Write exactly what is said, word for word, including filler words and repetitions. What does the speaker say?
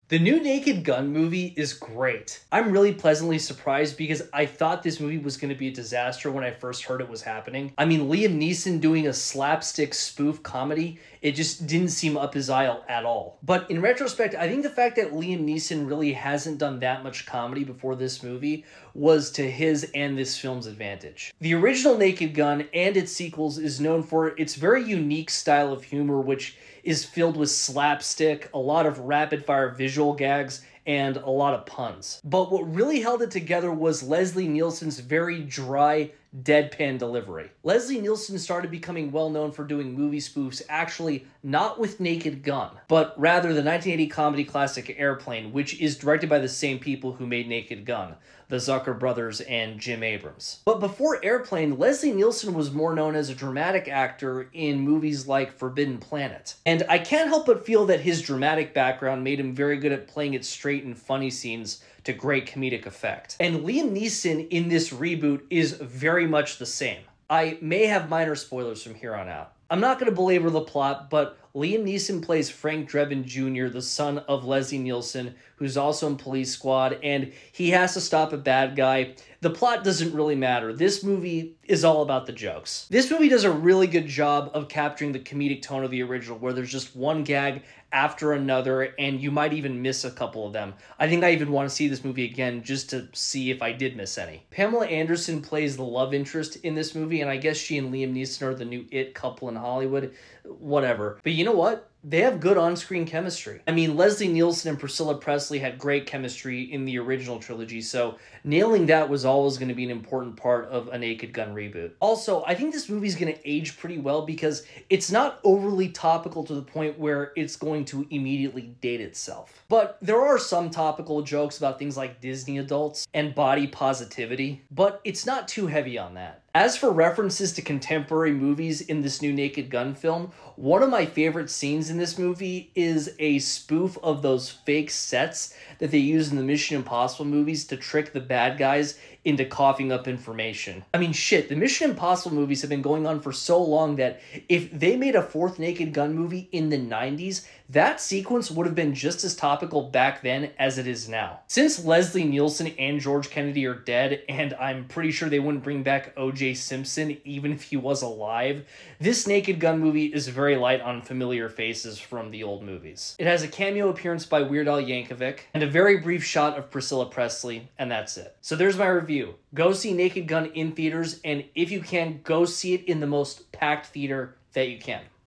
The new Naked Gun movie is great. I'm really pleasantly surprised because I thought this movie was going to be a disaster when I first heard it was happening. I mean, Liam Neeson doing a slapstick spoof comedy, it just didn't seem up his aisle at all. But in retrospect, I think the fact that Liam Neeson really hasn't done that much comedy before this movie was to his and this film's advantage. The original Naked Gun and its sequels is known for its very unique style of humor, which is filled with slapstick, a lot of rapid-fire visual gags, and a lot of puns. But what really held it together was Leslie Nielsen's very dry, deadpan delivery. Leslie Nielsen started becoming well known for doing movie spoofs, actually not with Naked Gun, but rather the nineteen eighty comedy classic Airplane, which is directed by the same people who made Naked Gun, the Zucker brothers and Jim Abrams. But before Airplane, Leslie Nielsen was more known as a dramatic actor in movies like Forbidden Planet. And I can't help but feel that his dramatic background made him very good at playing it straight and funny scenes to great comedic effect. And Liam Neeson in this reboot is very much the same. I may have minor spoilers from here on out. I'm not going to belabor the plot, but Liam Neeson plays Frank Drebin Junior, the son of Leslie Nielsen, who's also in Police Squad, and he has to stop a bad guy. The plot doesn't really matter. This movie is all about the jokes. This movie does a really good job of capturing the comedic tone of the original, where there's just one gag after another, and you might even miss a couple of them. I think I even want to see this movie again just to see if I did miss any. Pamela Anderson plays the love interest in this movie, and I guess she and Liam Neeson are the new it couple in Hollywood. Whatever. But you know what? They have good on-screen chemistry. I mean, Leslie Nielsen and Priscilla Presley had great chemistry in the original trilogy, so nailing that was always going to be an important part of a Naked Gun reboot. Also, I think this movie's going to age pretty well because it's not overly topical to the point where it's going to immediately date itself. But there are some topical jokes about things like Disney adults and body positivity, but it's not too heavy on that. As for references to contemporary movies in this new Naked Gun film, one of my favorite scenes in this movie is a spoof of those fake sets that they use in the Mission Impossible movies to trick the bad guys into coughing up information. I mean, shit, the Mission Impossible movies have been going on for so long that if they made a fourth Naked Gun movie in the nineties, that sequence would have been just as topical back then as it is now. Since Leslie Nielsen and George Kennedy are dead, and I'm pretty sure they wouldn't bring back O J Simpson even if he was alive, this Naked Gun movie is very light on familiar faces from the old movies. It has a cameo appearance by Weird Al Yankovic, and a very brief shot of Priscilla Presley, and that's it. So there's my review. Go see Naked Gun in theaters, and if you can, go see it in the most packed theater that you can.